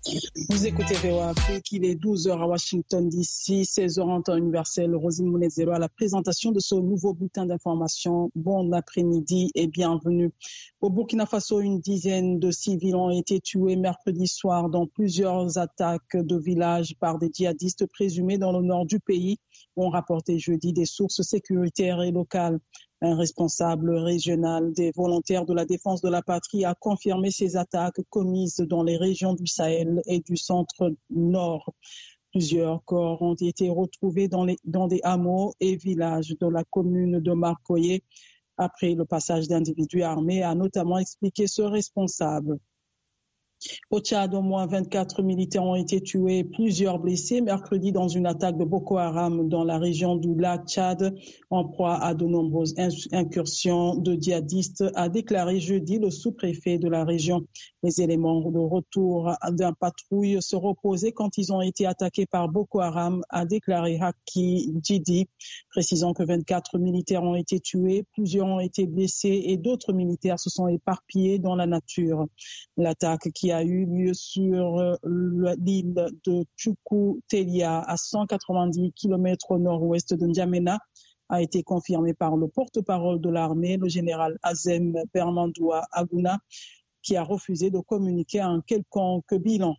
Vous écoutez VOA Afrique, il est 12h à Washington DC, 16h en temps universel. Rosine Mounezero à la présentation de ce nouveau bulletin d'information. Bon après-midi et bienvenue. Au Burkina Faso, une dizaine de civils ont été tués mercredi soir dans plusieurs attaques de villages par des djihadistes présumés dans le nord du pays, ont rapporté jeudi des sources sécuritaires et locales. Un responsable régional des volontaires de la défense de la patrie a confirmé ces attaques commises dans les régions du Sahel et du centre-nord. Plusieurs corps ont été retrouvés dans des hameaux et villages de la commune de Marcoye. Après le passage d'individus armés, a notamment expliqué ce responsable. Au Tchad, au moins 24 militaires ont été tués et plusieurs blessés mercredi dans une attaque de Boko Haram dans la région du lac Tchad, en proie à de nombreuses incursions de djihadistes, a déclaré jeudi le sous-préfet de la région. Les éléments de retour d'un patrouille se reposaient quand ils ont été attaqués par Boko Haram, a déclaré Haki Djidi, précisant que 24 militaires ont été tués, plusieurs ont été blessés et d'autres militaires se sont éparpillés dans la nature. L'attaque qui a eu lieu sur l'île de Tchoukou-Telia à 190 km au nord-ouest de N'Djamena a été confirmée par le porte-parole de l'armée, le général Azem Bermandoua Aguna, qui a refusé de communiquer un quelconque bilan.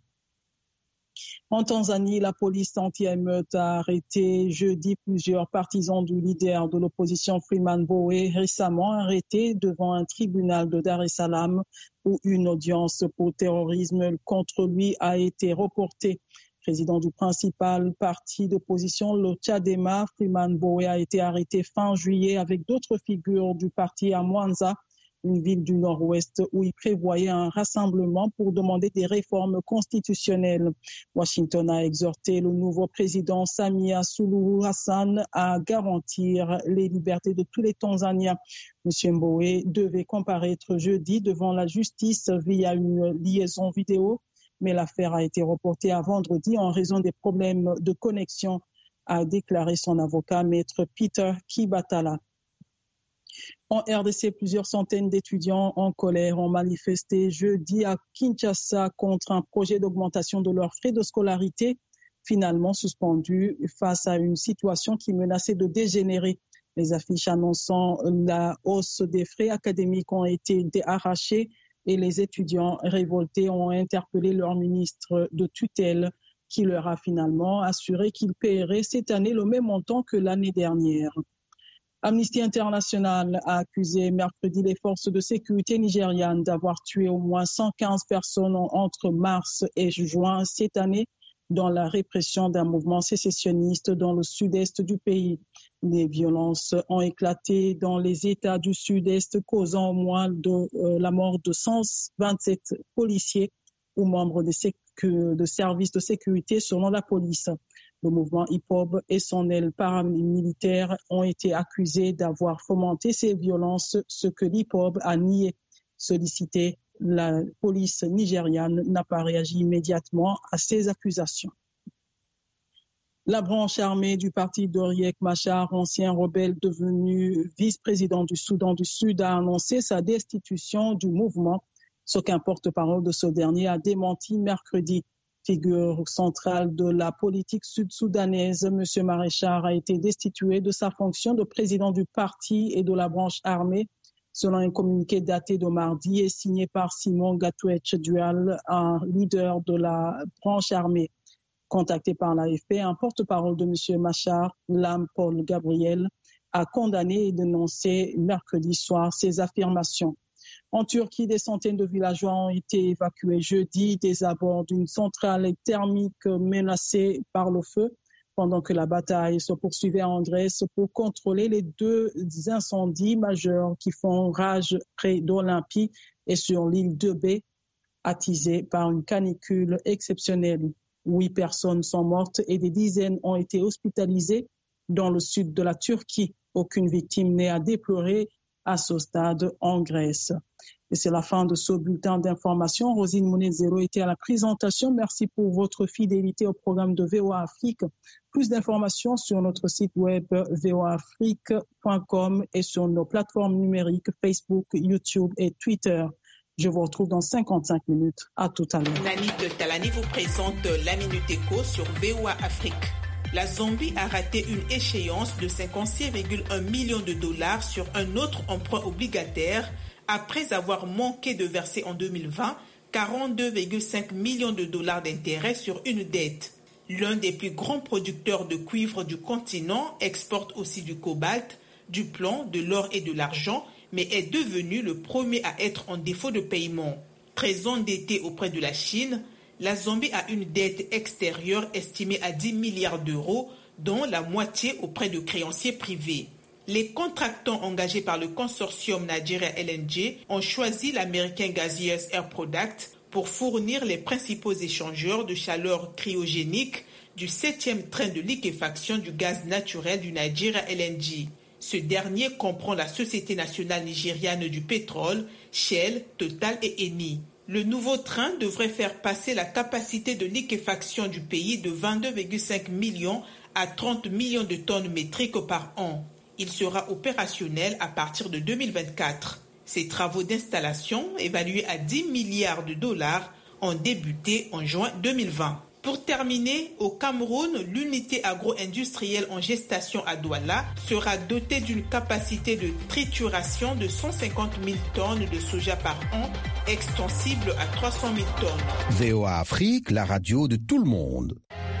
En Tanzanie, la police anti-émeute a arrêté jeudi plusieurs partisans du leader de l'opposition Freeman Mbowe, récemment arrêté devant un tribunal de Dar es Salaam où une audience pour terrorisme contre lui a été reportée. Président du principal parti d'opposition, le Tchadema, Freeman Mbowe a été arrêté fin juillet avec d'autres figures du parti à Mwanza, une ville du nord-ouest où il prévoyait un rassemblement pour demander des réformes constitutionnelles. Washington a exhorté le nouveau président Samia Suluhu Hassan à garantir les libertés de tous les Tanzaniens. M. Mbowe devait comparaître jeudi devant la justice via une liaison vidéo, mais l'affaire a été reportée à vendredi en raison des problèmes de connexion, a déclaré son avocat, maître Peter Kibatala. En RDC, plusieurs centaines d'étudiants en colère ont manifesté jeudi à Kinshasa contre un projet d'augmentation de leurs frais de scolarité, finalement suspendu face à une situation qui menaçait de dégénérer. Les affiches annonçant la hausse des frais académiques ont été arrachées et les étudiants révoltés ont interpellé leur ministre de tutelle qui leur a finalement assuré qu'il paierait cette année le même montant que l'année dernière. Amnesty International a accusé mercredi les forces de sécurité nigérianes d'avoir tué au moins 115 personnes entre mars et juin cette année dans la répression d'un mouvement sécessionniste dans le sud-est du pays. Les violences ont éclaté dans les États du sud-est, causant au moins la mort de 127 policiers ou membres de services de sécurité selon la police. Le mouvement hip-hop et son aile paramilitaire ont été accusés d'avoir fomenté ces violences, ce que l'hip-hop a nié. Sollicité, la police nigériane n'a pas réagi immédiatement à ces accusations. La branche armée du parti de Riek Machar, ancien rebelle devenu vice-président du Soudan du Sud, a annoncé sa destitution du mouvement, ce qu'un porte-parole de ce dernier a démenti mercredi. Figure centrale de la politique sud-soudanaise, M. Maréchal a été destitué de sa fonction de président du parti et de la branche armée, selon un communiqué daté de mardi et signé par Simon Gatouech Dual, un leader de la branche armée. Contacté par l'AFP, un porte-parole de M. Machar, Lam Paul Gabriel, a condamné et dénoncé mercredi soir ces affirmations. En Turquie, des centaines de villageois ont été évacués jeudi des abords d'une centrale thermique menacée par le feu, pendant que la bataille se poursuivait en Grèce pour contrôler les deux incendies majeurs qui font rage près d'Olympie et sur l'île d'Öbe, attisés par une canicule exceptionnelle. 8 personnes sont mortes et des dizaines ont été hospitalisées dans le sud de la Turquie. Aucune victime n'est à déplorer à ce stade en Grèce. Et c'est la fin de ce bulletin d'information. Rosine Mounezero était à la présentation. Merci pour votre fidélité au programme de VOA Afrique. Plus d'informations sur notre site web voaafrique.com et sur nos plateformes numériques Facebook, YouTube et Twitter. Je vous retrouve dans 55 minutes. À tout à l'heure. Nani de Talani vous présente la Minute Éco sur VOA Afrique. La Zambie a raté une échéance de 56,1 millions de dollars sur un autre emprunt obligataire après avoir manqué de verser en 2020 42,5 millions de dollars d'intérêts sur une dette. L'un des plus grands producteurs de cuivre du continent exporte aussi du cobalt, du plomb, de l'or et de l'argent, mais est devenu le premier à être en défaut de paiement. Très endetté auprès de la Chine, la Zambie a une dette extérieure estimée à 10 milliards d'euros, dont la moitié auprès de créanciers privés. Les contractants engagés par le consortium Nigeria LNG ont choisi l'américain Gaseous Air Products pour fournir les principaux échangeurs de chaleur cryogénique du 7e train de liquéfaction du gaz naturel du Nigeria LNG. Ce dernier comprend la Société nationale nigériane du pétrole, Shell, Total et Eni. Le nouveau train devrait faire passer la capacité de liquéfaction du pays de 22,5 millions à 30 millions de tonnes métriques par an. Il sera opérationnel à partir de 2024. Ces travaux d'installation, évalués à 10 milliards de dollars, ont débuté en juin 2020. Pour terminer, au Cameroun, l'unité agro-industrielle en gestation à Douala sera dotée d'une capacité de trituration de 150 000 tonnes de soja par an, extensible à 300 000 tonnes. VOA Afrique, la radio de tout le monde.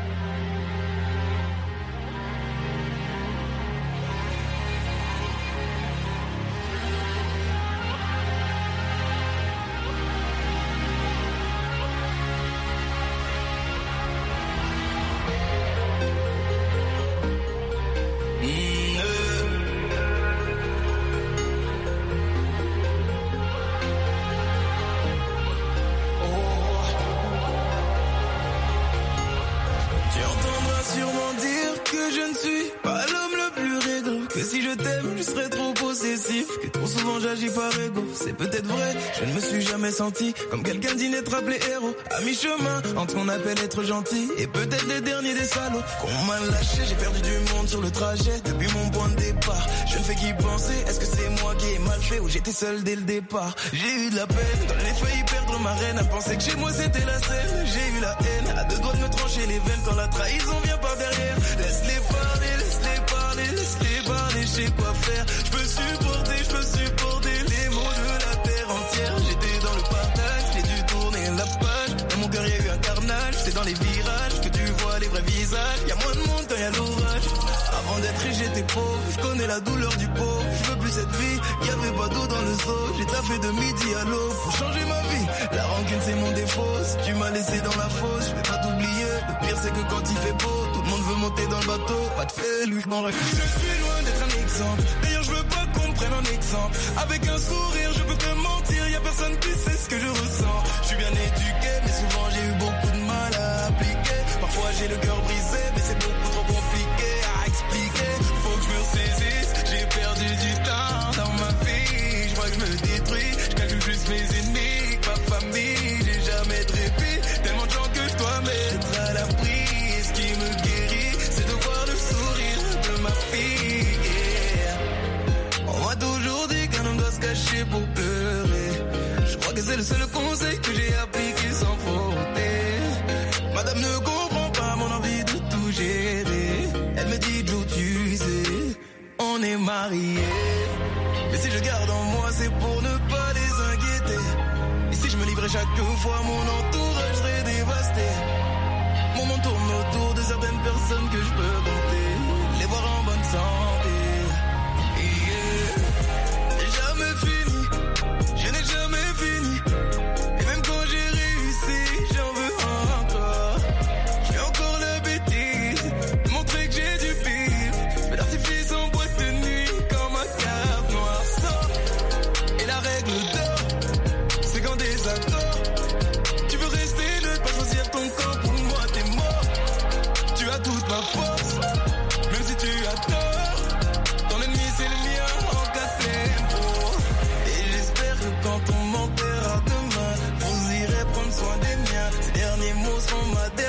C'est peut-être vrai, je ne me suis jamais senti comme quelqu'un d'inétrable et héros. À mi-chemin, entre qu'on appelle être gentil et peut-être les derniers des salauds qu'on m'a lâché. J'ai perdu du monde sur le trajet depuis mon point de départ. Je ne fais qu'y penser, est-ce que c'est moi qui ai mal fait ou j'étais seul dès le départ? J'ai eu de la peine, dans les failli perdre ma reine, à penser que chez moi c'était la scène. J'ai eu la haine, à deux doigts de me trancher les veines quand la trahison vient par derrière. Laisse-les parler, laisse-les parler, laisse-les parler, je sais quoi faire. Je peux supporter les mots de la terre entière. J'étais dans le partage, j'ai dû tourner la page. Dans mon cœur y a eu un carnage, c'est dans les virages que tu vois les vrais visages. Y a moins de monde quand y a l'orage. Avant d'être riche j'étais pauvre, je connais la douleur du pauvre. Je veux plus cette vie, y avait pas d'eau dans le seau. J'ai taffé de midi à l'aube pour changer ma vie. La rancune c'est mon défaut, si tu m'as laissé dans la fosse, je vais pas t'oublier. Le pire c'est que quand il fait beau, tout le monde veut monter dans le bateau. Pas de fait, lui je m'en rêve. Je suis loin d'être un exemple, d'ailleurs je veux pas qu'on me prenne en exemple. Avec un sourire je peux te mentir, y a personne qui sait ce que je ressens. Je suis bien éduqué mais souvent j'ai eu beaucoup de mal à appliquer. Parfois j'ai le cœur brisé mais c'est beaucoup trop compliqué à expliquer. Faut que je me ressaisisse, j'ai perdu du temps dans ma vie. Je vois que je me détruis, je calcule juste mes ennemis, ma famille. J'ai jamais de répit, tellement de gens que je dois mettre à l'abri. Et ce qui me guérit c'est de voir le sourire de ma fille. On m'a toujours dit qu'un homme doit se cacher pour pleurer. Je crois que c'est le seul conseil que j'ai appliqué sans faute. Madame ne comprend pas mon envie de tout gérer. Elle me dit Joe tu sais, on est mariés. Mais si je garde en moi c'est pour ne pas les inquiéter. Et si je me livrais chaque fois mon entourage serait dévasté. Mon monde tourne autour de certaines personnes que je peux compter. Les voir en bonne santé. Jamais fini, je n'ai jamais fini. Et même quand j'ai réussi, j'en veux encore. Je fais encore la bêtise de montrer que j'ai du pif. Mais l'artifice en boîte de nuit quand ma carte noire sort. Et la règle d'or, c'est qu'en désaccord, tu veux rester, ne pas choisir ton camp. Pour moi t'es mort, tu as toute ma force. Même si tu as tort, ton ennemi c'est le mien en cas de tempo. Et j'espère que quand on m'enterrera demain, vous irez prendre soin des miens. Ces derniers mots sont ma dernière.